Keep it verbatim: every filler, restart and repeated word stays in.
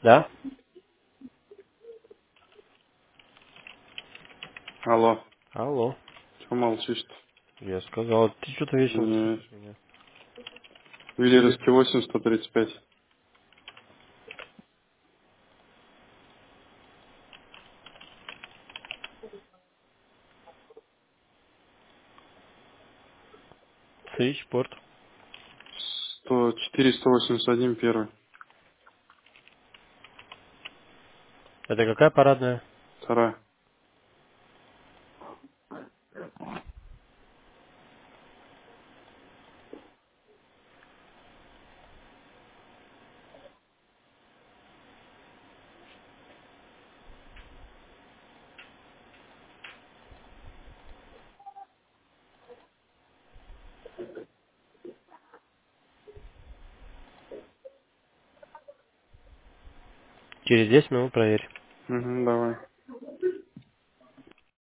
Да? Алло. Алло. Чего молчишь-то? Я сказал, ты что-то вечно не Не. слышишь меня. Виллеровский восемь, сто тридцать пять. Свитчпорт. сто четыре, сто восемьдесят один, первый. Это какая парадная? Вторая. Через десять минут проверь. Угу, давай.